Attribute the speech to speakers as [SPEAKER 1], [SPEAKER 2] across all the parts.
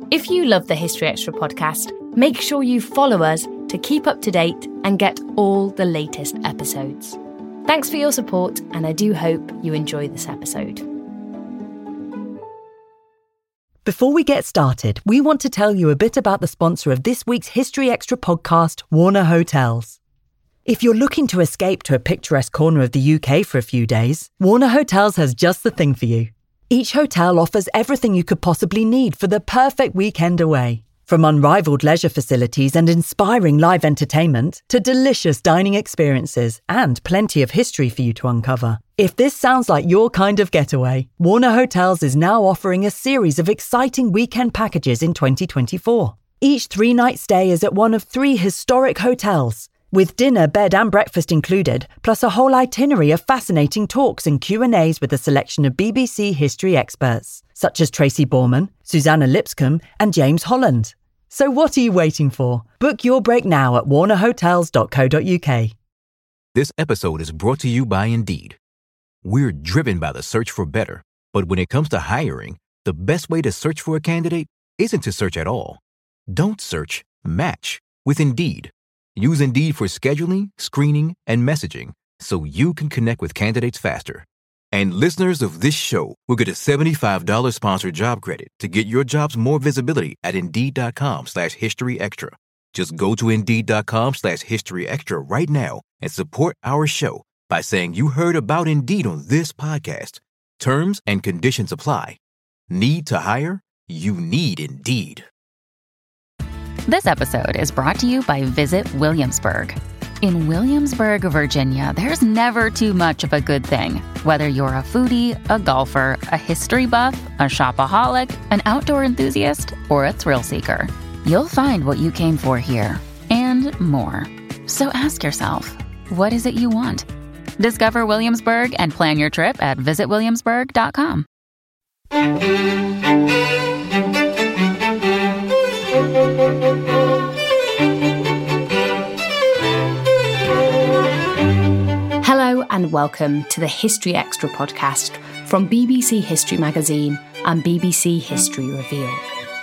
[SPEAKER 1] If you love the History Extra podcast, make sure you follow us to keep up to date and get all the latest episodes. Thanks for your support, and I do hope you enjoy this episode.
[SPEAKER 2] Before we get started, we want to tell you a bit about the sponsor of this week's History Extra podcast, Warner Hotels. If you're looking to escape to a picturesque corner of the UK for a few days, Warner Hotels has just the thing for you. Each hotel offers everything you could possibly need for the perfect weekend away. From unrivaled leisure facilities and inspiring live entertainment to delicious dining experiences and plenty of history for you to uncover. If this sounds like your kind of getaway, Warner Hotels is now offering a series of exciting weekend packages in 2024. Each 3-night stay is at one of 3 historic hotels, with dinner, bed and breakfast included, plus a whole itinerary of fascinating talks and Q&As with a selection of BBC history experts, such as Tracy Borman, Susanna Lipscomb and James Holland. So what are you waiting for? Book your break now at warnerhotels.co.uk.
[SPEAKER 3] This episode is brought to you by Indeed. We're driven by the search for better, but when it comes to hiring, the best way to search for a candidate isn't to search at all. Don't search, match with Indeed. Use Indeed for scheduling, screening, and messaging so you can connect with candidates faster. And listeners of this show will get a $75 sponsored job credit to get your jobs more visibility at Indeed.com/historyextra. Just go to Indeed.com/historyextra right now and support our show by saying you heard about Indeed on this podcast. Terms and conditions apply. Need to hire? You need Indeed.
[SPEAKER 4] This episode is brought to you by Visit Williamsburg. In Williamsburg, Virginia, there's never too much of a good thing. Whether you're a foodie, a golfer, a history buff, a shopaholic, an outdoor enthusiast, or a thrill seeker, you'll find what you came for here and more. So ask yourself, what is it you want? Discover Williamsburg and plan your trip at visitwilliamsburg.com.
[SPEAKER 1] Hello and welcome to the History Extra podcast from BBC History Magazine and BBC History Revealed.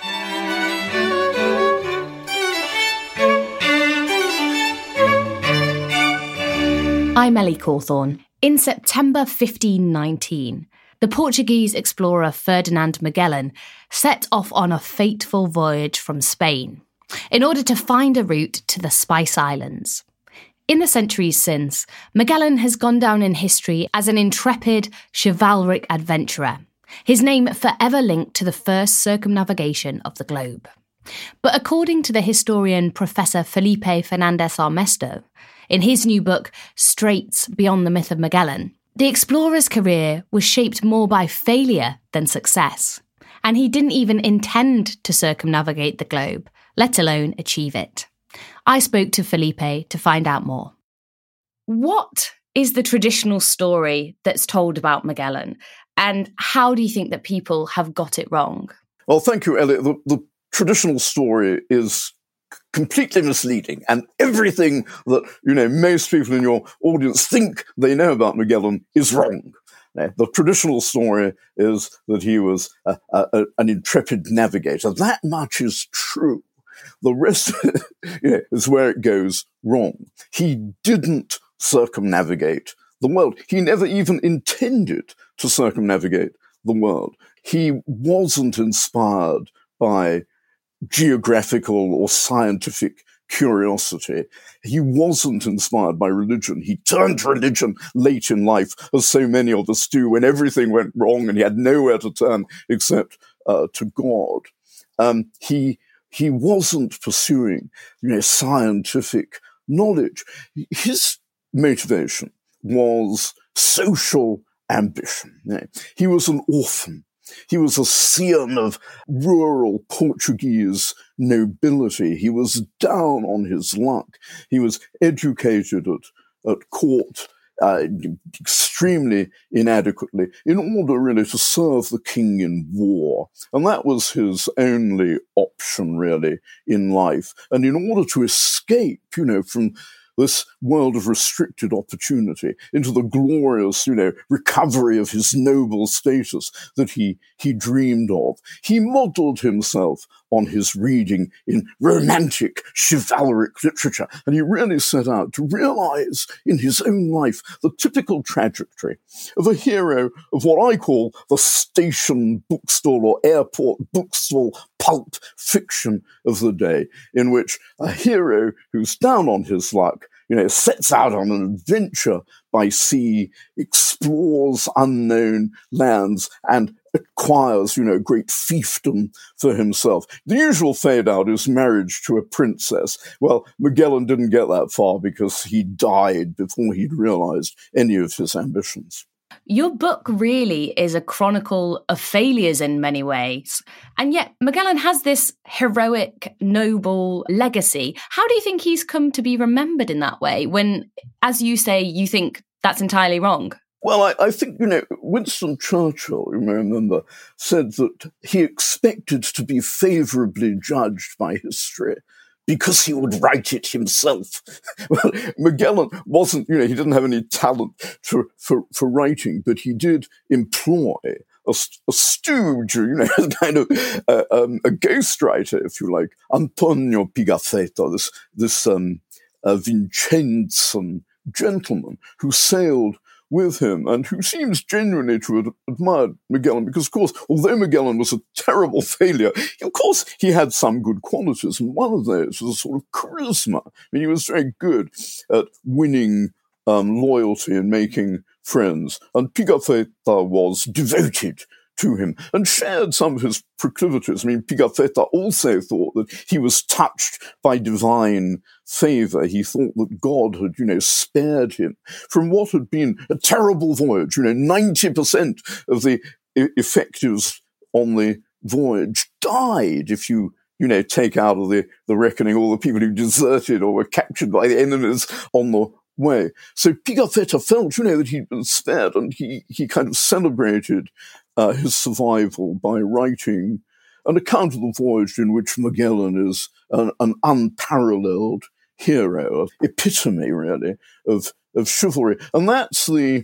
[SPEAKER 1] I'm Ellie Cawthorne. In September 1519, the Portuguese explorer Ferdinand Magellan set off on a fateful voyage from Spain in order to find a route to the Spice Islands. In the centuries since, Magellan has gone down in history as an intrepid, chivalric adventurer, his name forever linked to the first circumnavigation of the globe. But according to the historian Professor Felipe Fernandez Armesto, in his new book, Straits Beyond the Myth of Magellan, the explorer's career was shaped more by failure than success, and he didn't even intend to circumnavigate the globe, let alone achieve it. I spoke to Felipe to find out more. What is the traditional story that's told about Magellan, and how do you think that people have got it wrong?
[SPEAKER 5] Well, thank you, Elliot. The traditional story is completely misleading, and everything that most people in your audience think they know about Magellan is wrong. The traditional story is that he was an intrepid navigator. That much is true. The rest is where it goes wrong. He didn't circumnavigate the world. He never even intended to circumnavigate the world. He wasn't inspired by geographical or scientific curiosity. He wasn't inspired by religion. He turned to religion late in life, as so many of us do, when everything went wrong and he had nowhere to turn except to God. He wasn't pursuing, scientific knowledge. His motivation was social ambition. He was an orphan. He was a scion of rural Portuguese nobility. He was down on his luck. He was educated at court extremely inadequately in order really to serve the king in war. And that was his only option really in life. And in order to escape, from this world of restricted opportunity, into the glorious, recovery of his noble status that he dreamed of. He modeled himself on his reading in romantic, chivalric literature, and he really set out to realize in his own life the typical trajectory of a hero of what I call the station bookstall or airport bookstall pulp fiction of the day, in which a hero who's down on his luck, sets out on an adventure by sea, explores unknown lands, and acquires, great fiefdom for himself. The usual fade out is marriage to a princess. Well, Magellan didn't get that far because he died before he'd realized any of his ambitions.
[SPEAKER 1] Your book really is a chronicle of failures in many ways. And yet Magellan has this heroic, noble legacy. How do you think he's come to be remembered in that way when, as you say, you think that's entirely wrong?
[SPEAKER 5] Well, I think, Winston Churchill, you may remember, said that he expected to be favourably judged by history because he would write it himself. Well, Magellan wasn't, he didn't have any talent for writing, but he did employ a stooge, kind of a ghostwriter, if you like, Antonio Pigafetta, this Vincenzan gentleman who sailed with him and who seems genuinely to have admired Magellan because, of course, although Magellan was a terrible failure, of course, he had some good qualities, and one of those was a sort of charisma. I mean, he was very good at winning loyalty and making friends, and Pigafetta was devoted to him and shared some of his proclivities. I mean, Pigafetta also thought that he was touched by divine favour. He thought that God had, spared him from what had been a terrible voyage. 90% of the effectives on the voyage died if you take out of the reckoning all the people who deserted or were captured by the enemies on the way. So Pigafetta felt, that he'd been spared, and he kind of celebrated his survival by writing an account of the voyage in which Magellan is an unparalleled hero, epitome, really, of chivalry. And that's the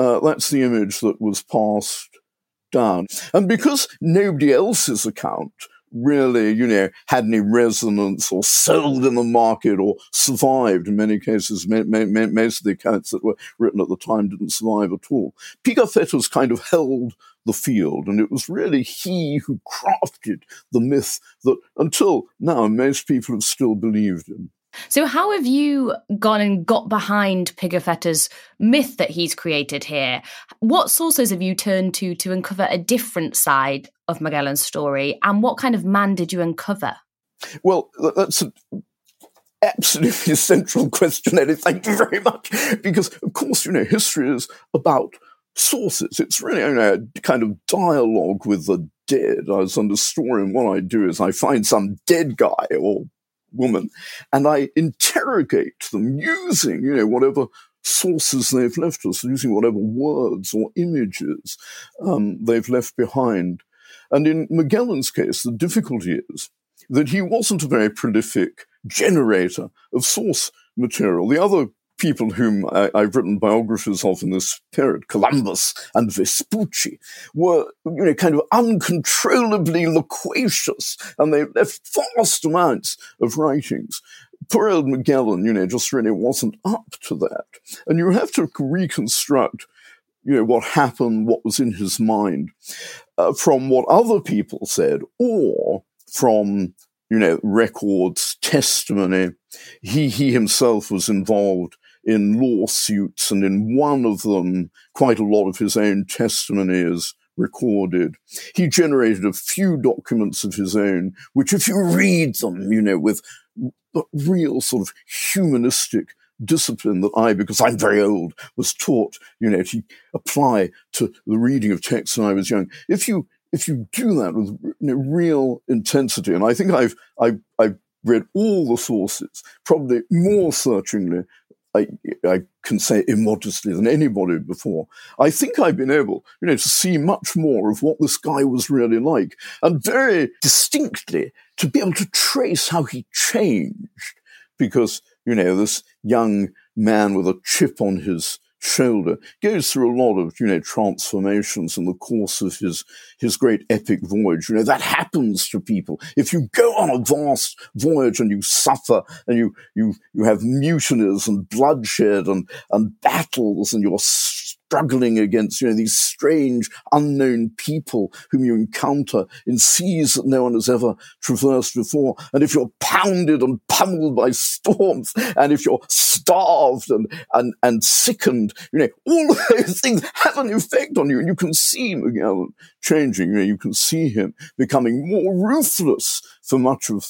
[SPEAKER 5] image that was passed down. And because nobody else's account really, had any resonance or sold in the market or survived. In many cases, most of the accounts that were written at the time didn't survive at all. Pigafetta's kind of held the field, and it was really he who crafted the myth that until now most people have still believed in.
[SPEAKER 1] So how have you gone and got behind Pigafetta's myth that he's created here? What sources have you turned to uncover a different side of Magellan's story? And what kind of man did you uncover?
[SPEAKER 5] Well, that's an absolutely central question, Eddie. Thank you very much. Because, of course, history is about sources. It's really a kind of dialogue with the dead. As an historian, what I do is I find some dead guy or woman, and I interrogate them using, whatever sources they've left us, using whatever words or images they've left behind. And in Magellan's case, the difficulty is that he wasn't a very prolific generator of source material. The other people whom I've written biographies of in this period, Columbus and Vespucci, were, kind of uncontrollably loquacious, and they left vast amounts of writings. Poor old Magellan, just really wasn't up to that. And you have to reconstruct, what happened, what was in his mind, from what other people said, or from, records, testimony. He himself was involved in lawsuits, and in one of them, quite a lot of his own testimony is recorded. He generated a few documents of his own, which if you read them, with a real sort of humanistic discipline that because I'm very old, was taught, to apply to the reading of texts when I was young. If you do that with real intensity, and I think I've read all the sources, probably more searchingly, I can say immodestly, than anybody before, I think I've been able, to see much more of what this guy was really like, and very distinctly to be able to trace how he changed, because this young man with a chip on his shoulder goes through a lot of, transformations in the course of his great epic voyage. That happens to people. If you go on a vast voyage and you suffer and you have mutinies and bloodshed and battles and you're struggling against, these strange, unknown people whom you encounter in seas that no one has ever traversed before. And if you're pounded and pummeled by storms, and if you're starved and sickened, all of those things have an effect on you. And you can see Magellan changing. You can see him becoming more ruthless for much of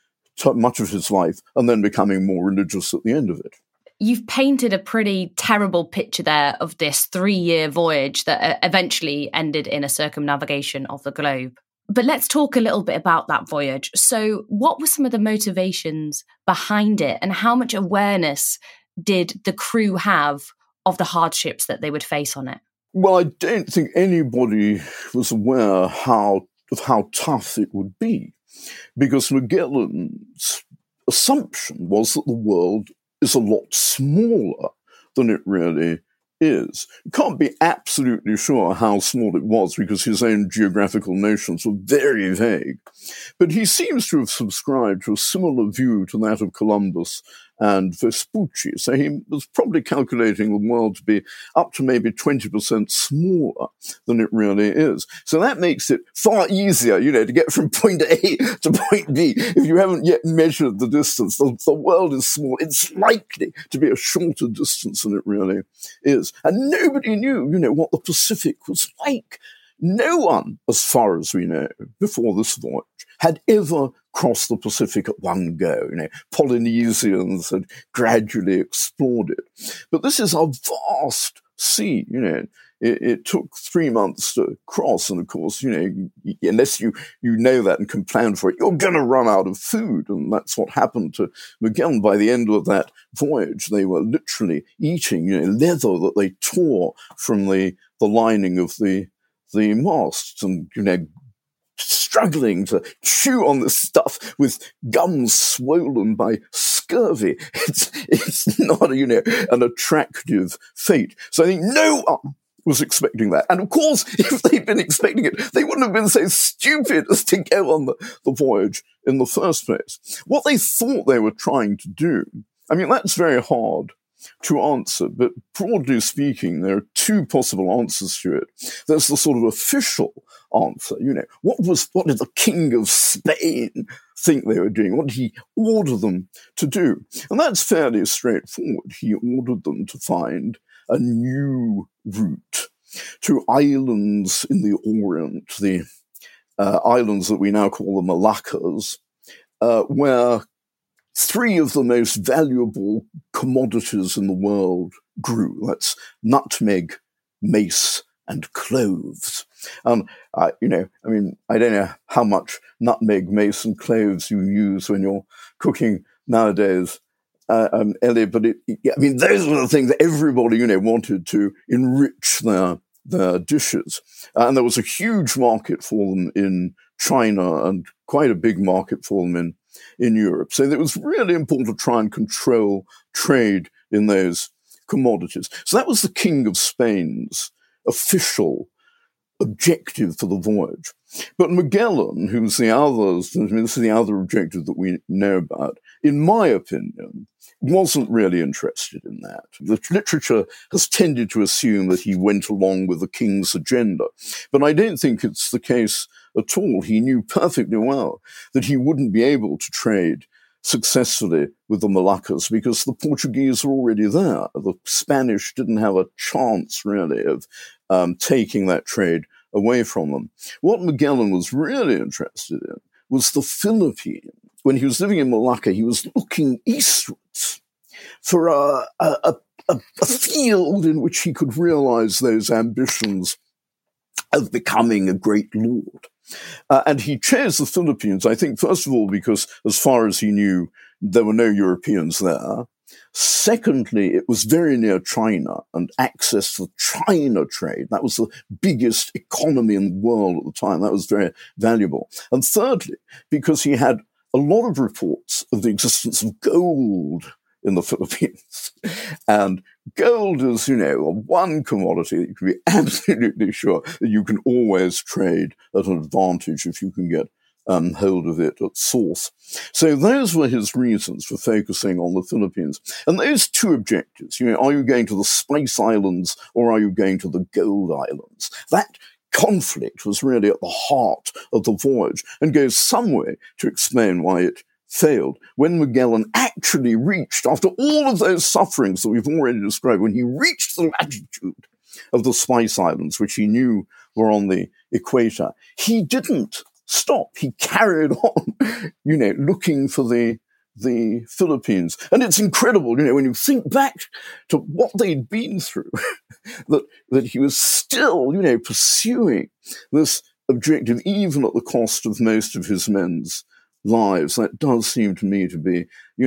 [SPEAKER 5] his life, and then becoming more religious at the end of it.
[SPEAKER 1] You've painted a pretty terrible picture there of this 3-year voyage that eventually ended in a circumnavigation of the globe. But let's talk a little bit about that voyage. So what were some of the motivations behind it, and how much awareness did the crew have of the hardships that they would face on it?
[SPEAKER 5] Well, I don't think anybody was aware of how tough it would be, because Magellan's assumption was that the world is a lot smaller than it really is. You can't be absolutely sure how small it was because his own geographical notions were very vague. But he seems to have subscribed to a similar view to that of Columbus and Vespucci. So he was probably calculating the world to be up to maybe 20% smaller than it really is. So that makes it far easier, to get from point A to point B. If you haven't yet measured the distance, the world is small. It's likely to be a shorter distance than it really is. And nobody knew, what the Pacific was like. No one, as far as we know, before this voyage, had ever crossed the Pacific at one go. Polynesians had gradually explored it. But this is a vast sea, It took 3 months to cross, and of course, unless you know that and can plan for it, you're going to run out of food, and that's what happened to Magellan. By the end of that voyage, they were literally eating, leather that they tore from the lining of the masts, and struggling to chew on this stuff with gums swollen by scurvy. It's not an attractive fate. So I think no one was expecting that. And of course, if they'd been expecting it, they wouldn't have been so stupid as to go on the voyage in the first place. What they thought they were trying to do, that's very hard to answer, but broadly speaking, there are 2 possible answers to it. There's the sort of official answer, what did the King of Spain think they were doing? What did he order them to do? And that's fairly straightforward. He ordered them to find a new route to islands in the Orient, the islands that we now call the Moluccas, where 3 of the most valuable commodities in the world grew. That's nutmeg, mace, and cloves. I don't know how much nutmeg, mace, and cloves you use when you're cooking nowadays, Ellie, but those were the things that everybody, wanted to enrich their dishes. And there was a huge market for them in China and quite a big market for them in Europe. So it was really important to try and control trade in those commodities. So that was the King of Spain's official objective for the voyage. But Magellan, who's this is the other objective that we know about, in my opinion, wasn't really interested in that. The literature has tended to assume that he went along with the king's agenda, but I don't think it's the case at all. He knew perfectly well that he wouldn't be able to trade successfully with the Moluccas because the Portuguese were already there. The Spanish didn't have a chance, really, of taking that trade away from them. What Magellan was really interested in was the Philippines. When he was living in Malacca, he was looking eastwards for a field in which he could realize those ambitions of becoming a great lord. And he chose the Philippines, I think, first of all, because as far as he knew, there were no Europeans there. Secondly, it was very near China, and access to China trade. That was the biggest economy in the world at the time. That was very valuable. And thirdly, because he had a lot of reports of the existence of gold in the Philippines. And gold is, one commodity that you can be absolutely sure that you can always trade at an advantage if you can get hold of it at source. So those were his reasons for focusing on the Philippines. And those two objectives, are you going to the Spice Islands or are you going to the Gold Islands? That conflict was really at the heart of the voyage and goes some way to explain why it failed. When Magellan actually reached, after all of those sufferings that we've already described, when he reached the latitude of the Spice Islands, which he knew were on the equator, he didn't stop. He carried on, looking for the Philippines. And it's incredible, when you think back to what they'd been through, that he was still, pursuing this objective, even at the cost of most of his men's lives. That does seem to me to be,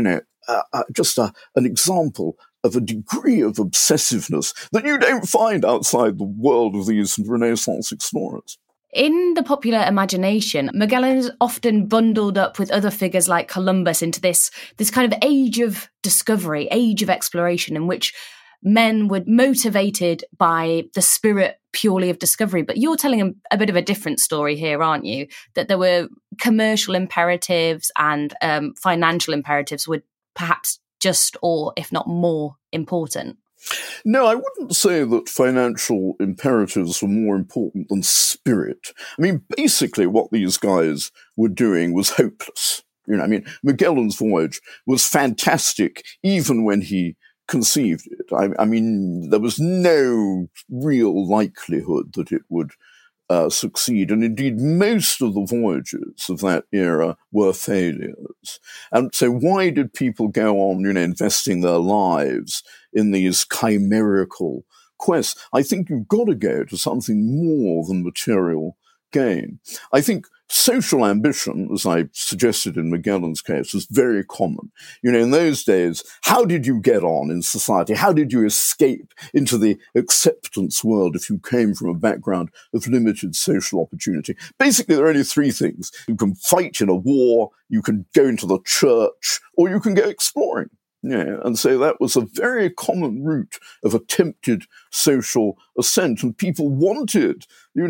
[SPEAKER 5] just an example of a degree of obsessiveness that you don't find outside the world of these Renaissance explorers.
[SPEAKER 1] In the popular imagination, Magellan is often bundled up with other figures like Columbus into this kind of age of discovery, age of exploration, in which men were motivated by the spirit purely of discovery. But you're telling a bit of a different story here, aren't you? That there were commercial imperatives and financial imperatives were perhaps just, or if not more, important.
[SPEAKER 5] No, I wouldn't say that financial imperatives were more important than spirit. I mean, basically what these guys were doing was hopeless. Magellan's voyage was fantastic even when he conceived it. I mean, there was no real likelihood that it would succeed. And indeed, most of the voyages of that era were failures. And so why did people go on, investing their lives in these chimerical quests? I think you've got to go to something more than material gain. I think social ambition, as I suggested in Magellan's case, was very common. In those days, how did you get on in society? How did you escape into the acceptance world if you came from a background of limited social opportunity? Basically, there are only three things. You can fight in a war, you can go into the church, or you can go exploring. And so that was a very common route of attempted social ascent. And people wanted,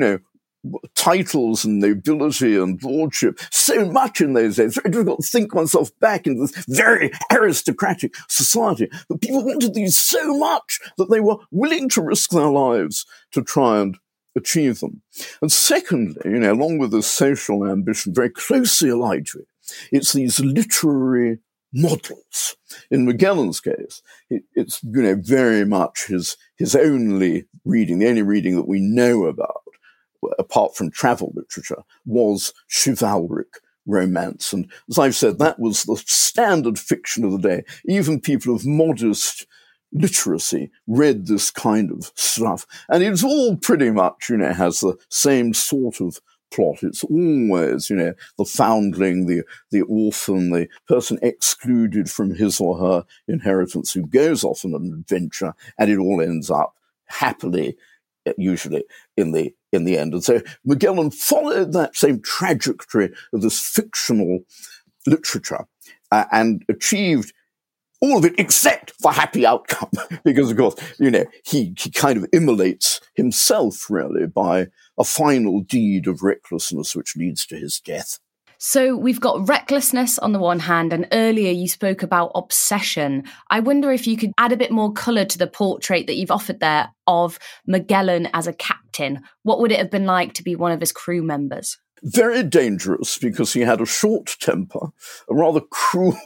[SPEAKER 5] titles and nobility and lordship so much in those days. It's very difficult to think oneself back into this very aristocratic society. But people wanted these so much that they were willing to risk their lives to try and achieve them. And secondly, along with this social ambition, very closely allied to it, it's these literary models. In Magellan's case, it's very much his only reading, the only reading that we know about, apart from travel literature, was chivalric romance. And as I've said, that was the standard fiction of the day. Even people of modest literacy read this kind of stuff. And it's all pretty much, has the same sort of plot. It's always, the foundling, the orphan, the person excluded from his or her inheritance who goes off on an adventure, and it all ends up happily, usually in the end. And so Magellan followed that same trajectory of this fictional literature and achieved all of it except the happy outcome, because, of course, he kind of immolates himself, really, by a final deed of recklessness which leads to his death.
[SPEAKER 1] So we've got recklessness on the one hand, and earlier you spoke about obsession. I wonder if you could add a bit more colour to the portrait that you've offered there of Magellan as a captain. What would it have been like to be one of his crew members?
[SPEAKER 5] Very dangerous, because he had a short temper, a rather cruel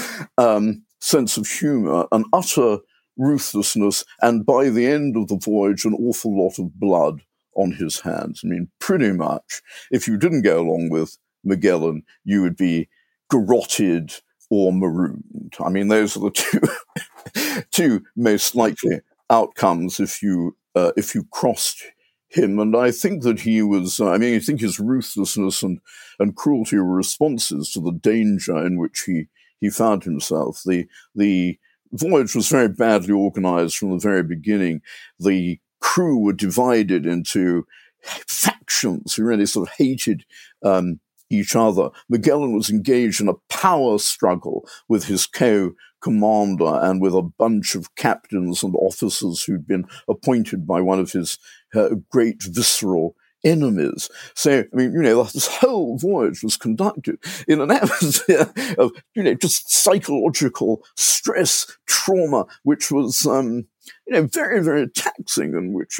[SPEAKER 5] sense of humour, an utter ruthlessness, and by the end of the voyage, an awful lot of blood on his hands. I mean, pretty much, if you didn't go along with Magellan, you would be garroted or marooned. I mean, those are the two most likely outcomes if you crossed him. And I think that he was, I think his ruthlessness and cruelty were responses to the danger in which he found himself. The voyage was very badly organized from the very beginning. The crew were divided into factions who really sort of hated each other. Magellan was engaged in a power struggle with his co-commander and with a bunch of captains and officers who'd been appointed by one of his great visceral enemies. So, I mean, this whole voyage was conducted in an atmosphere of, just psychological stress, trauma, which was, very, very taxing, and which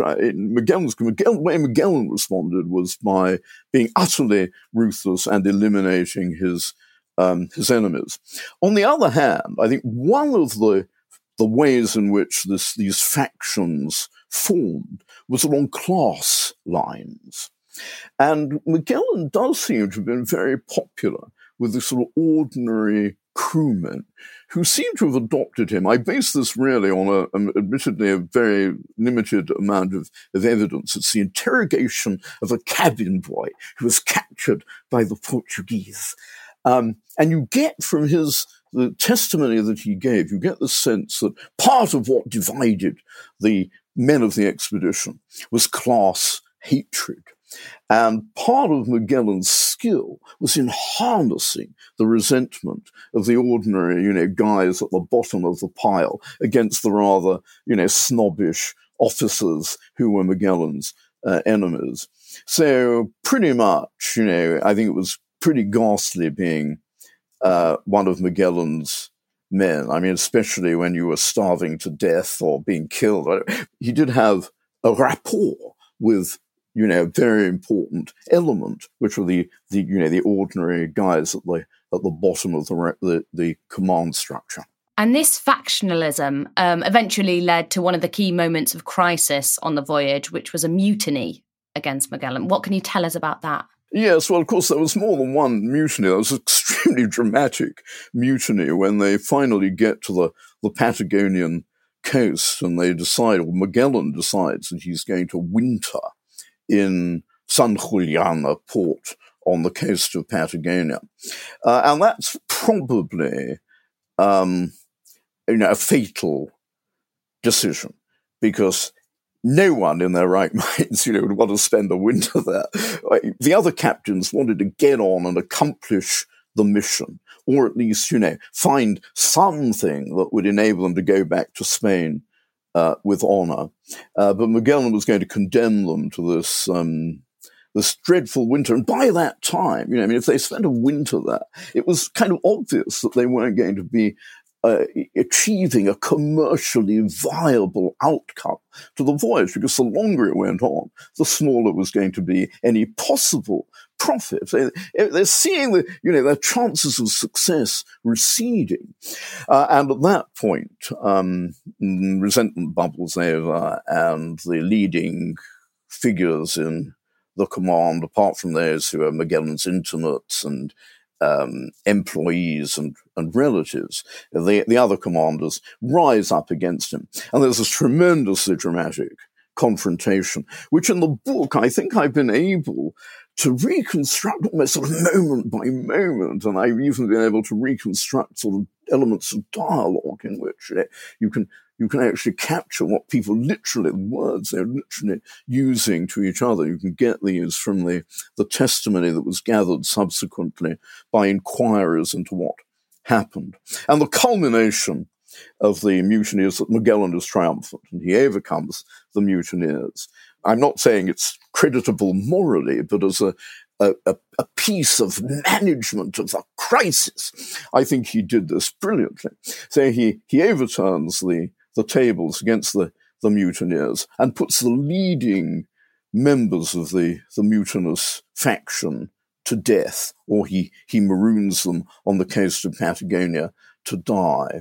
[SPEAKER 5] the way Magellan responded was by being utterly ruthless and eliminating his enemies. On the other hand, I think one of the ways in which these factions formed was along class lines. And Magellan does seem to have been very popular with the sort of ordinary crewmen who seem to have adopted him. I base this really on admittedly a very limited amount of evidence. It's the interrogation of a cabin boy who was captured by the Portuguese. And you get from the testimony that he gave, you get the sense that part of what divided the men of the expedition was class hatred. And part of Magellan's skill was in harnessing the resentment of the ordinary, guys at the bottom of the pile against the rather, snobbish officers who were Magellan's enemies. So pretty much, I think it was pretty ghastly being one of Magellan's men. I mean, especially when you were starving to death or being killed. He did have a rapport with, a very important element, which were the ordinary guys at the bottom of the command structure.
[SPEAKER 1] And this factionalism eventually led to one of the key moments of crisis on the voyage, which was a mutiny against Magellan. What can you tell us about that?
[SPEAKER 5] Yes, well, of course, there was more than one mutiny. There was an extremely dramatic mutiny when they finally get to the Patagonian coast and they decide, or Magellan decides, that he's going to winter in San Julian, a port on the coast of Patagonia. And that's probably a fatal decision, because no one in their right minds, would want to spend the winter there. The other captains wanted to get on and accomplish the mission, or at least, find something that would enable them to go back to Spain with honor. But Magellan was going to condemn them to this dreadful winter. And by that time, if they spent a winter there, it was kind of obvious that they weren't going to be achieving a commercially viable outcome to the voyage, because the longer it went on, the smaller was going to be any possible profit. They're seeing their chances of success receding. And at that point, resentment bubbles over, and the leading figures in the command, apart from those who are Magellan's intimates and employees and relatives, the other commanders rise up against him. And there's this tremendously dramatic confrontation, which in the book I think I've been able to reconstruct almost sort of moment by moment, and I've even been able to reconstruct sort of elements of dialogue in which you can actually capture what people literally, the words they're literally using to each other. You can get these from the testimony that was gathered subsequently by inquirers into what happened. And the culmination of the mutiny is that Magellan is triumphant and he overcomes the mutineers. I'm not saying it's creditable morally, but as a piece of management of the crisis, I think he did this brilliantly. So he overturns the tables against the mutineers and puts the leading members of the mutinous faction to death, or he maroons them on the coast of Patagonia to die,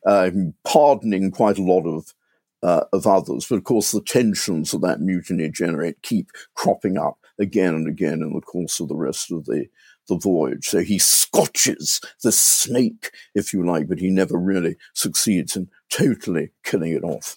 [SPEAKER 5] pardoning quite a lot of others. But of course, the tensions that mutiny keep cropping up again and again in the course of the rest of the voyage. So he scotches the snake, if you like, but he never really succeeds in totally killing it off.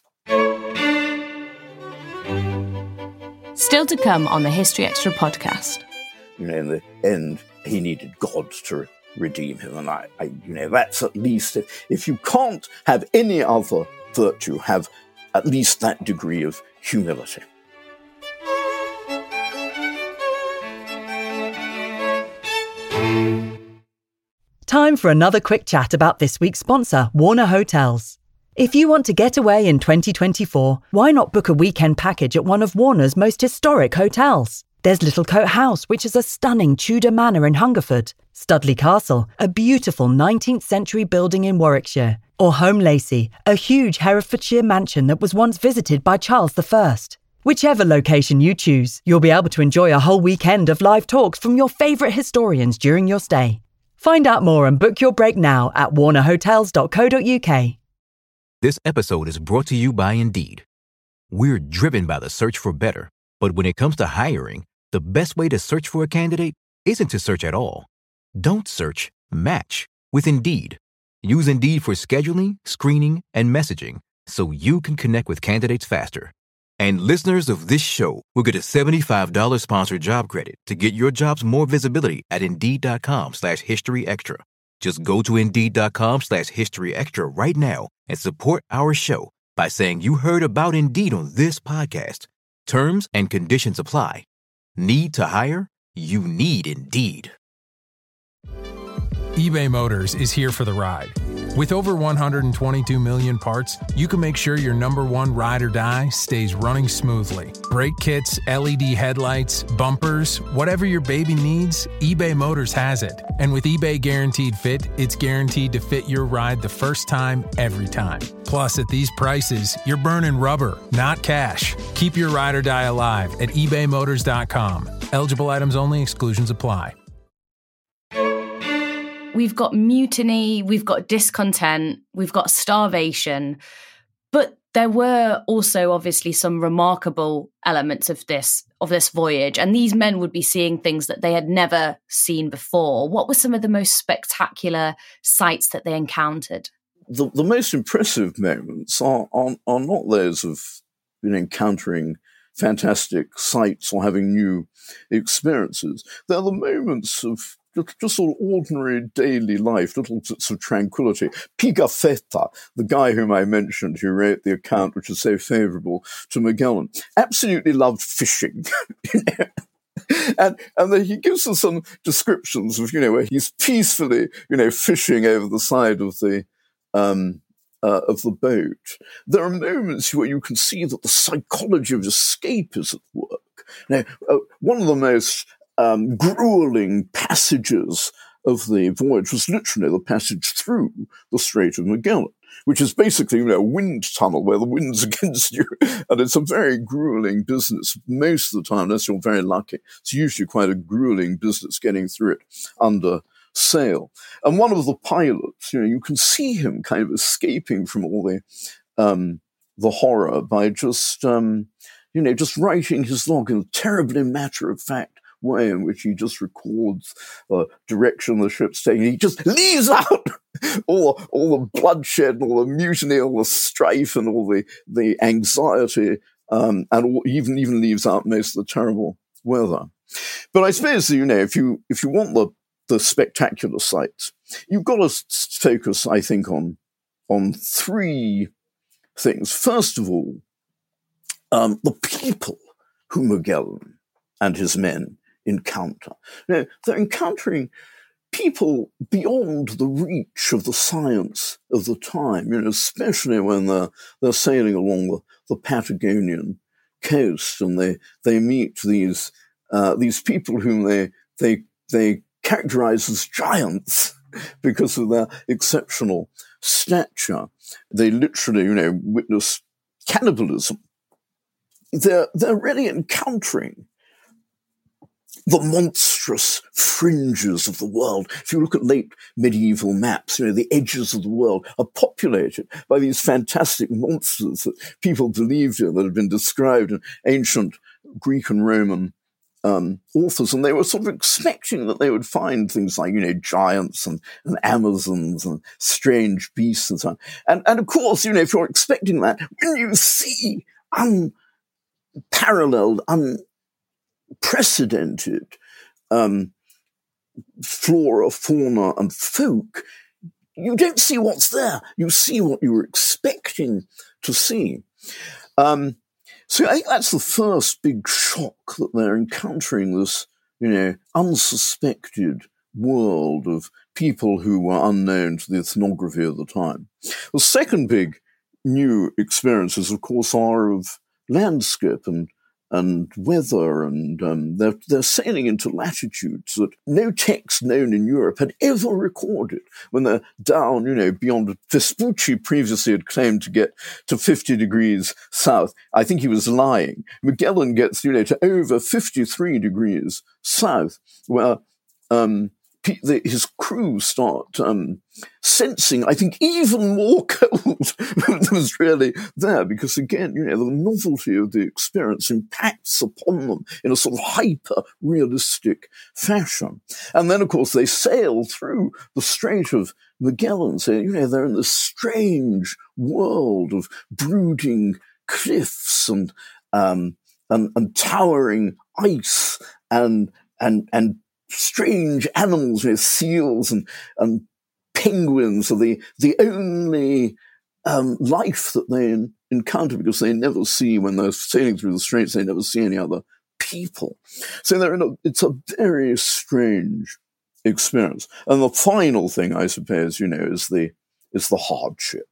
[SPEAKER 1] Still to come on the History Extra podcast.
[SPEAKER 5] In the end, he needed God to redeem him. And I that's at least, if you can't have any other virtue, have at least that degree of humility.
[SPEAKER 2] Time for another quick chat about this week's sponsor, Warner Hotels. If you want to get away in 2024, why not book a weekend package at one of Warner's most historic hotels? There's Littlecote House, which is a stunning Tudor manor in Hungerford, Studley Castle, a beautiful 19th century building in Warwickshire, or Home Lacey, a huge Herefordshire mansion that was once visited by Charles I. Whichever location you choose, you'll be able to enjoy a whole weekend of live talks from your favourite historians during your stay. Find out more and book your break now at warnerhotels.co.uk.
[SPEAKER 3] This episode is brought to you by Indeed. We're driven by the search for better, but when it comes to hiring, the best way to search for a candidate isn't to search at all. Don't search, match with Indeed. Use Indeed for scheduling, screening, and messaging so you can connect with candidates faster. And listeners of this show will get a $75 sponsored job credit to get your jobs more visibility at Indeed.com/HistoryExtra. Just go to Indeed.com/HistoryExtra right now and support our show by saying you heard about Indeed on this podcast. Terms and conditions apply. Need to hire? You need Indeed.
[SPEAKER 6] eBay Motors is here for the ride. With over 122 million parts, you can make sure your number one ride or die stays running smoothly. Brake kits, LED headlights, bumpers, whatever your baby needs, eBay Motors has it. And with eBay Guaranteed Fit, it's guaranteed to fit your ride the first time, every time. Plus, at these prices, you're burning rubber, not cash. Keep your ride or die alive at ebaymotors.com. Eligible items only. Exclusions apply.
[SPEAKER 1] We've got mutiny, we've got discontent, we've got starvation. But there were also obviously some remarkable elements of this voyage. And these men would be seeing things that they had never seen before. What were some of the most spectacular sights that they encountered?
[SPEAKER 5] The most impressive moments are not those of encountering fantastic sights or having new experiences. They're the moments of just sort of ordinary daily life, little bits of tranquility. Pigafetta, the guy whom I mentioned, who wrote the account which is so favourable to Magellan, absolutely loved fishing. And then he gives us some descriptions of, where he's peacefully, fishing over the side of the boat. There are moments where you can see that the psychology of escape is at work. Now, one of the most grueling passages of the voyage was literally the passage through the Strait of Magellan, which is basically, a wind tunnel where the wind's against you. And it's a very grueling business most of the time, unless you're very lucky. It's usually quite a grueling business getting through it under sail. And one of the pilots, you can see him kind of escaping from all the horror by just writing his log in a terribly matter-of-fact way in which he just records the direction the ship's taking. He just leaves out all the bloodshed, all the mutiny, all the strife, and all the anxiety, and even leaves out most of the terrible weather. But I suppose, if you want the spectacular sights, you've got to focus, I think, on three things. First of all, the people who Magellan and his men encounter. They're encountering people beyond the reach of the science of the time, especially when they're sailing along the Patagonian coast, and they meet these people whom they characterize as giants because of their exceptional stature. They literally, witness cannibalism. They're really encountering the monstrous fringes of the world. If you look at late medieval maps, the edges of the world are populated by these fantastic monsters that people believed in, that had been described in ancient Greek and Roman authors. And they were sort of expecting that they would find things like, giants and Amazons and strange beasts and so on. And of course, if you're expecting that, when you see unparalleled, unprecedented flora, fauna, and folk, you don't see what's there. You see what you were expecting to see. So I think that's the first big shock, that they're encountering this, unsuspected world of people who were unknown to the ethnography of the time. The second big new experiences, of course, are of landscape and weather, and they're sailing into latitudes that no text known in Europe had ever recorded. When they're down, beyond Vespucci previously had claimed to get to 50 degrees south. I think he was lying. Magellan gets, to over 53 degrees south, where his crew start sensing, I think, even more cold than was really there, because, again, the novelty of the experience impacts upon them in a sort of hyper-realistic fashion. And then, of course, they sail through the Strait of Magellan, so, they're in this strange world of brooding cliffs and towering ice and strange animals, seals and penguins are the only life that they encounter, because they never see, when they're sailing through the straits, they never see any other people. So it's a very strange experience. And the final thing, I suppose, is the hardship.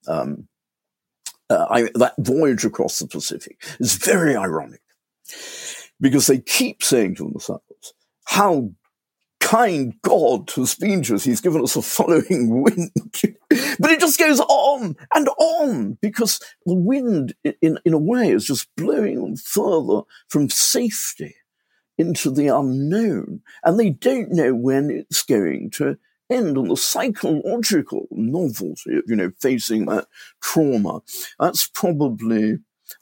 [SPEAKER 5] That voyage across the Pacific is very ironic, because they keep saying to themselves how kind God has been to us. He's given us a following wind. But it just goes on and on, because the wind, in a way, is just blowing them further from safety into the unknown. And they don't know when it's going to end. And the psychological novelty of, facing that trauma, that probably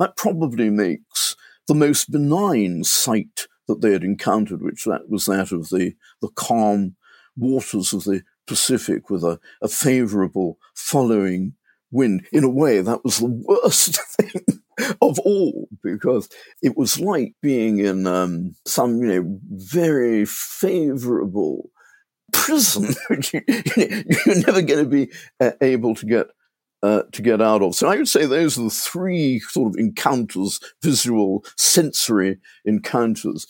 [SPEAKER 5] makes the most benign sight that they had encountered, which was that of the calm waters of the Pacific with a favourable following wind. In a way, that was the worst thing of all, because it was like being in some very favourable prison, which you're never going to be able to get out of. So I would say those are the three sort of encounters, visual, sensory encounters,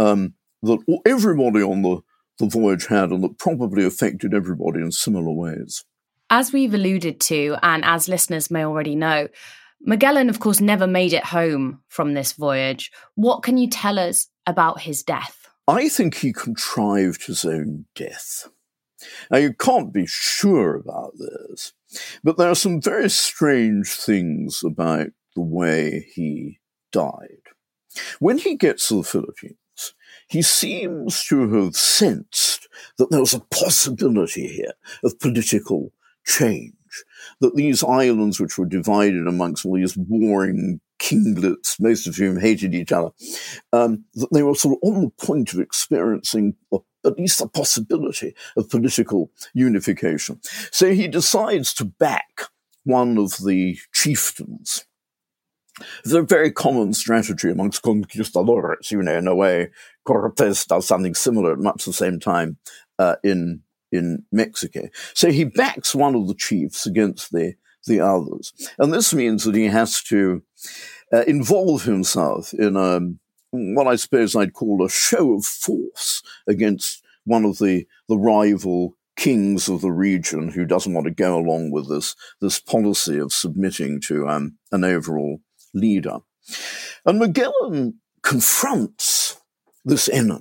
[SPEAKER 5] that everybody on the voyage had, and that probably affected everybody in similar ways.
[SPEAKER 1] As we've alluded to, and as listeners may already know, Magellan, of course, never made it home from this voyage. What can you tell us about his death?
[SPEAKER 5] I think he contrived his own death. Now, you can't be sure about this, but there are some very strange things about the way he died. When he gets to the Philippines, he seems to have sensed that there was a possibility here of political change, that these islands, which were divided amongst all these warring kinglets, most of whom hated each other, that they were sort of on the point of experiencing at least the possibility of political unification. So he decides to back one of the chieftains. It's a very common strategy amongst conquistadores, in a way. Cortés does something similar at much the same time in Mexico. So he backs one of the chiefs against the others. And this means that he has to involve himself in what I suppose I'd call a show of force against one of the rival kings of the region, who doesn't want to go along with this policy of submitting to an overall leader. And Magellan confronts this enemy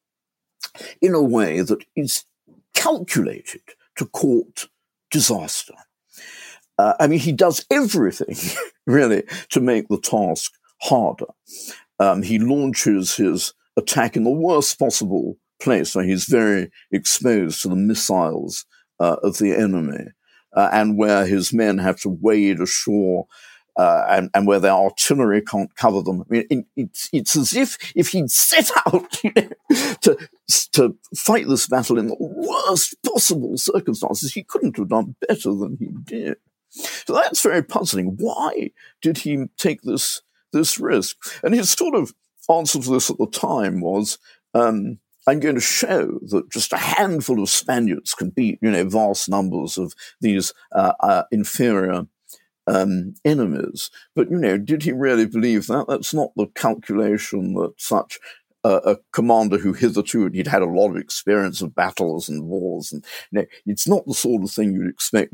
[SPEAKER 5] in a way that is calculated to court disaster. He does everything, really, to make the task harder. He launches his attack in the worst possible place, where he's very exposed to the missiles of the enemy, and where his men have to wade ashore, and where their artillery can't cover them. It's as if he'd set out to fight this battle in the worst possible circumstances. He couldn't have done better than he did. So that's very puzzling. Why did he take this risk? And his sort of answer to this at the time was, I'm going to show that just a handful of Spaniards can beat, vast numbers of these inferior enemies. But, did he really believe that? That's not the calculation that such a commander who hitherto he'd had a lot of experience of battles and wars, and it's not the sort of thing you'd expect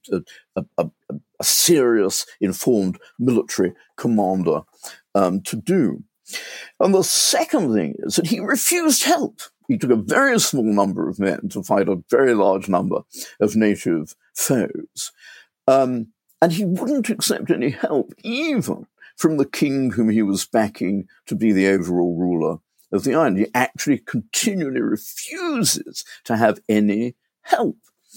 [SPEAKER 5] a serious, informed military commander to do. And the second thing is that he refused help. He took a very small number of men to fight a very large number of native foes. And he wouldn't accept any help, even from the king whom he was backing to be the overall ruler of the island. He actually continually refuses to have any help.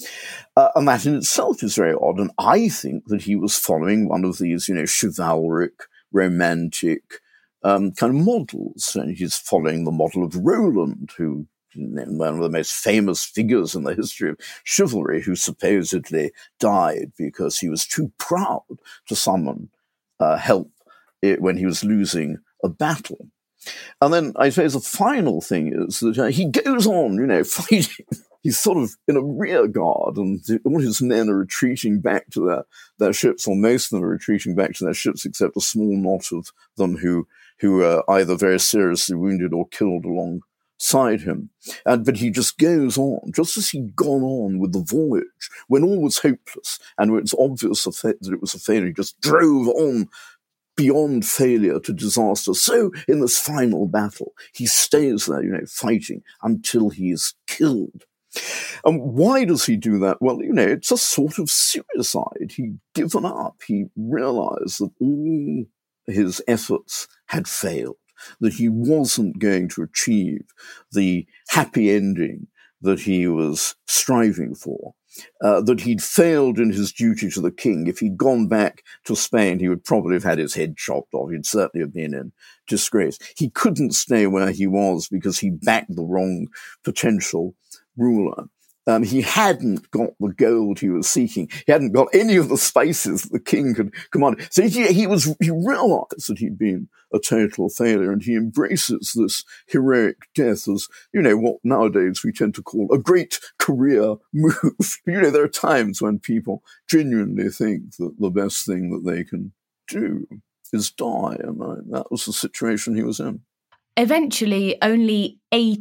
[SPEAKER 5] And that in itself is very odd. And I think that he was following one of these, chivalric, romantic kind of models. And he's following the model of Roland, who one of the most famous figures in the history of chivalry, who supposedly died because he was too proud to summon help when he was losing a battle. And then I suppose the final thing is that he goes on, fighting. He's sort of in a rear guard, and all his men are retreating back to their ships, or most of them are retreating back to their ships, except a small knot of them who are either very seriously wounded or killed alongside him. But he just goes on, just as he'd gone on with the voyage, when all was hopeless, and when it's obvious that it was a failure. He just drove on beyond failure to disaster. So in this final battle, he stays there, fighting until he's killed. And why does he do that? Well, it's a sort of suicide. He'd given up. He realized that all his efforts had failed, that he wasn't going to achieve the happy ending that he was striving for. That he'd failed in his duty to the king. If he'd gone back to Spain, he would probably have had his head chopped off. He'd certainly have been in disgrace. He couldn't stay where he was because he backed the wrong potential ruler. He hadn't got the gold he was seeking. He hadn't got any of the spices that the king could command. So he realized that he'd been a total failure, and he embraces this heroic death as, what nowadays we tend to call a great career move. There are times when people genuinely think that the best thing that they can do is die, and that was the situation he was in.
[SPEAKER 1] Eventually, only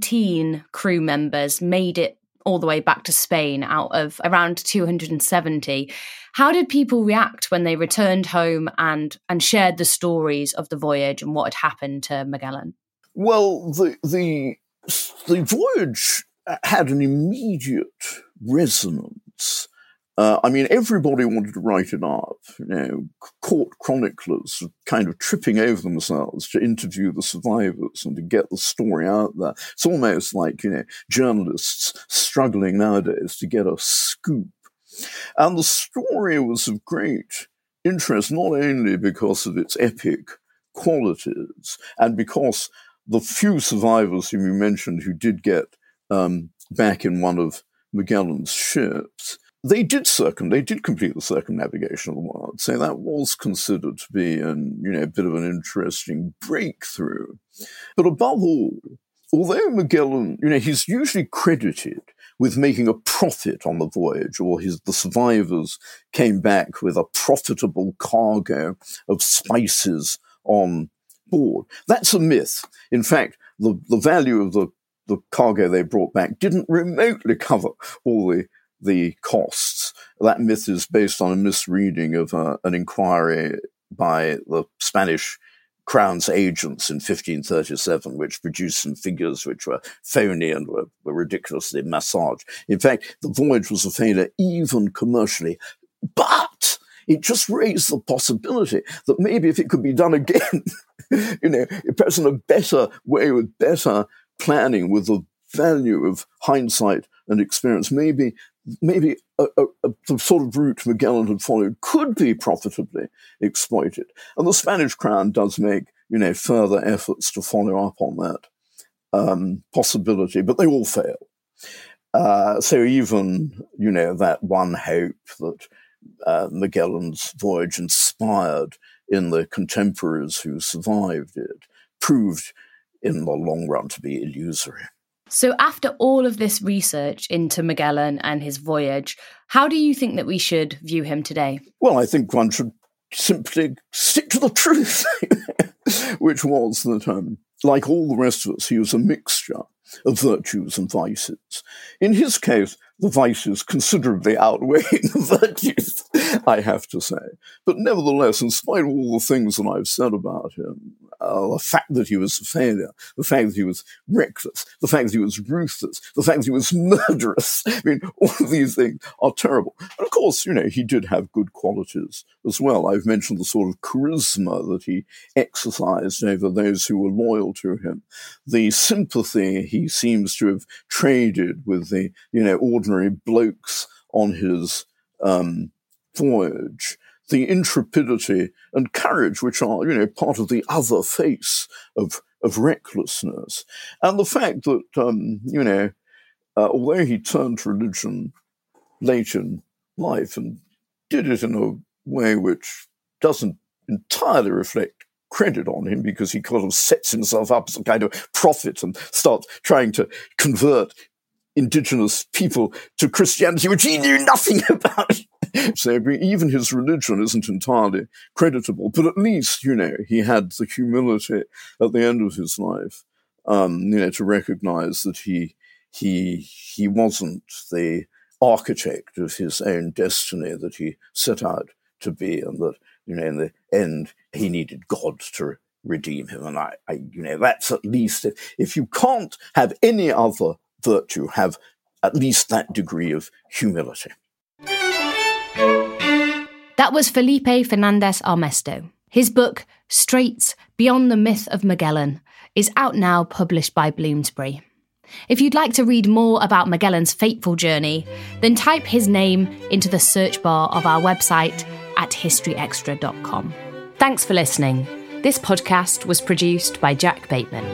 [SPEAKER 1] 18 crew members made it all the way back to Spain out of around 270. How did people react when they returned home and shared the stories of the voyage and what had happened to Magellan?
[SPEAKER 5] Well, the voyage had an immediate resonance. Everybody wanted to write it up. Court chroniclers kind of tripping over themselves to interview the survivors and to get the story out there. It's almost like, journalists struggling nowadays to get a scoop. And the story was of great interest, not only because of its epic qualities and because the few survivors whom you mentioned who did get back in one of Magellan's ships, they did complete the circumnavigation of the world. So that was considered to be a bit of an interesting breakthrough. But above all, although Magellan, he's usually credited with making a profit on the voyage, or the survivors came back with a profitable cargo of spices on board. That's a myth. In fact, the value of the cargo they brought back didn't remotely cover all the costs. That myth is based on a misreading of an inquiry by the Spanish Crown's agents in 1537, which produced some figures which were phony and were ridiculously massaged. In fact, the voyage was a failure even commercially, but it just raised the possibility that maybe if it could be done again, perhaps in a better way, with better planning, with the value of hindsight and experience, maybe the sort of route Magellan had followed could be profitably exploited. And the Spanish Crown does make, further efforts to follow up on that possibility, but they all fail. So even, that one hope that Magellan's voyage inspired in the contemporaries who survived it proved in the long run to be illusory.
[SPEAKER 1] So after all of this research into Magellan and his voyage, how do you think that we should view him today?
[SPEAKER 5] Well, I think one should simply stick to the truth, which was that like all the rest of us, he was a mixture of virtues and vices. In his case, the vices considerably outweighing the virtues, I have to say. But nevertheless, in spite of all the things that I've said about him, the fact that he was a failure, the fact that he was reckless, the fact that he was ruthless, the fact that he was murderous, I mean, all of these things are terrible. And of course, he did have good qualities as well. I've mentioned the sort of charisma that he exercised over those who were loyal to him, the sympathy he seems to have traded with the, ordinary blokes on his voyage, the intrepidity and courage, which are, part of the other face of recklessness. And the fact that, although he turned to religion late in life and did it in a way which doesn't entirely reflect credit on him, because he kind of sets himself up as a kind of prophet and starts trying to convert indigenous people to Christianity, which he knew nothing about. So even his religion isn't entirely creditable, but at least, he had the humility at the end of his life, to recognize that he wasn't the architect of his own destiny that he set out to be, and that, in the end, he needed God to redeem him. And I that's at least, if you can't have any other virtue, have at least that degree of humility.
[SPEAKER 1] That was Felipe Fernandez Armesto. His book, Straits, Beyond the Myth of Magellan, is out now, published by Bloomsbury. If you'd like to read more about Magellan's fateful journey, then type his name into the search bar of our website at historyextra.com. Thanks for listening. This podcast was produced by Jack Bateman.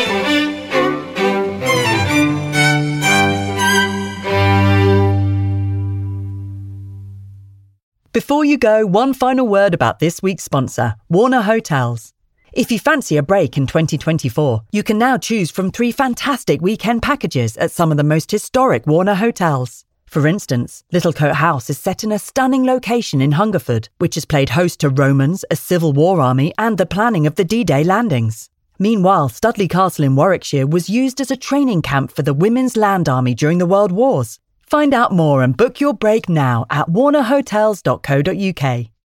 [SPEAKER 2] Before you go, one final word about this week's sponsor, Warner Hotels. If you fancy a break in 2024, you can now choose from 3 fantastic weekend packages at some of the most historic Warner hotels. For instance, Littlecote House is set in a stunning location in Hungerford, which has played host to Romans, a Civil War army, and the planning of the D-Day landings. Meanwhile, Studley Castle in Warwickshire was used as a training camp for the Women's Land Army during the World Wars. Find out more and book your break now at warnerhotels.co.uk.